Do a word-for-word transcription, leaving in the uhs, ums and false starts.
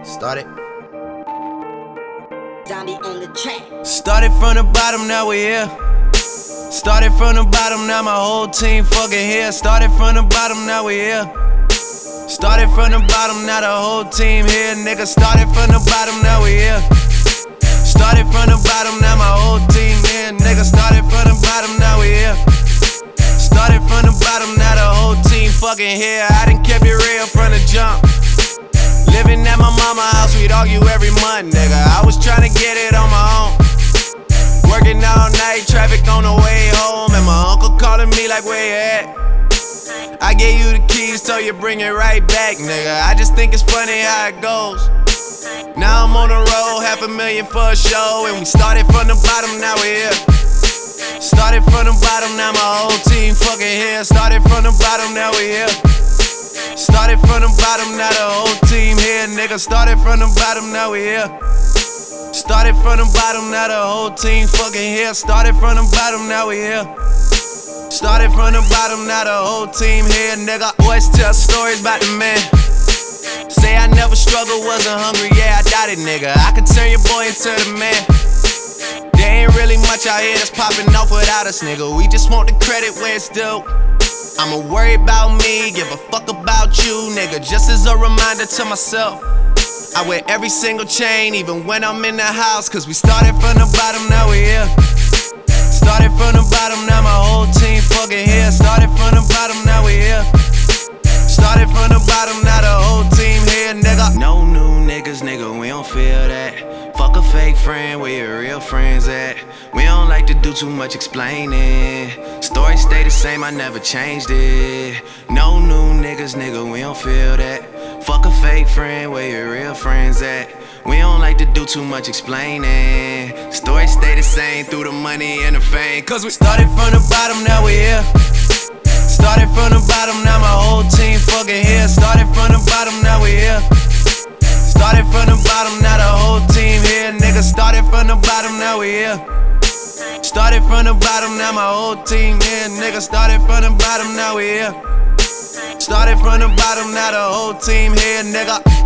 Started. Zombie on the track. Started from the bottom, now we here. Started from the bottom, now my whole team fucking here. Started from the bottom, now we here. Started from the bottom, now the whole team here. Nigga, started from the bottom, now we here. Started from the bottom, now my whole team here. Nigga, started from the bottom, now we here. Started from the bottom, now the whole team fucking here. I done kept it real from the jump. Living at my mama's house, we'd argue every month, nigga. I was tryna get it on my own. Working all night, traffic on the way home, and my uncle calling me like, where you at? I gave you the keys, told you bring it right back, nigga. I just think it's funny how it goes. Now I'm on the road, half a million for a show, and we started from the bottom, now we here. Started from the bottom, now my whole team fucking here. Started from the bottom, now we here. Started from the bottom, now the whole team here, nigga. Started from the bottom, now we here. Started from the bottom, now the whole team fucking here. Started from the bottom, now we here. Started from the bottom, now the whole team here, nigga. Always tell stories about the man. Say I never struggled, wasn't hungry, yeah, I doubt it, nigga. I could turn your boy into the man. There ain't really much out here that's popping off without us, nigga. We just want the credit where it's due. I'ma worry about me, give a fuck about you, nigga. Just as a reminder to myself, I wear every single chain, even when I'm in the house. Cause we started from the bottom, now we here. Started from the bottom, now my whole team fucking here. Started from the bottom, now we here. Started from the bottom, now the whole team here, nigga. No new niggas, nigga, we don't feel that. Fuck a fake friend, where your real friends at? We don't like to do too much explaining. Story stay the same, I never changed it. No new niggas, nigga, we don't feel that. Fuck a fake friend, where your real friends at? We don't like to do too much explaining. Story stay the same through the money and the fame. Cause we started from the bottom, now we here. Started from the bottom, now my whole team fucking here. Started from the bottom, now we here. Started from the bottom, now the whole team here, nigga. Started from the bottom, now we here. Started from the bottom, now my whole team here, nigga. Started from the bottom, now we here. Started from the bottom, now the whole team here, nigga.